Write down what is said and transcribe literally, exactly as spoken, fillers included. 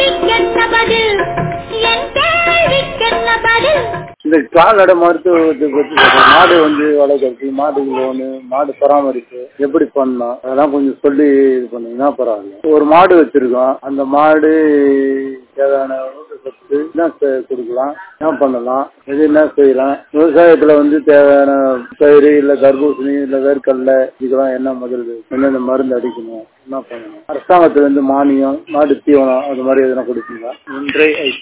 இந்த கால்நடை மருத்துவத்தை பத்தி மாடு வந்து வளர்க்கறது, மாடுகள் ஒண்ணு மாடு பராமரிப்பு எப்படி பண்ணலாம் அதெல்லாம் கொஞ்சம் சொல்லி இது பண்ணீங்கன்னா பரவாயில்ல. ஒரு மாடு வச்சிருக்கோம், அந்த மாடு தேவையான சத்து என்ன கொடுக்கலாம், என்ன பண்ணலாம், எது என்ன செய்யலாம், விவசாயத்துல வந்து தேவையான பயிர் இல்ல தர்பூசணி இல்ல வேர்க்கடல இதுக்கெல்லாம் என்ன முதல் என்னென்ன மருந்து அடிக்கணும், என்ன பண்ணணும், அரசாங்கத்துல இருந்து மானியம் மாடு தீவனம் அது மாதிரி எதனா கொடுப்பீங்களா? ஒன்றை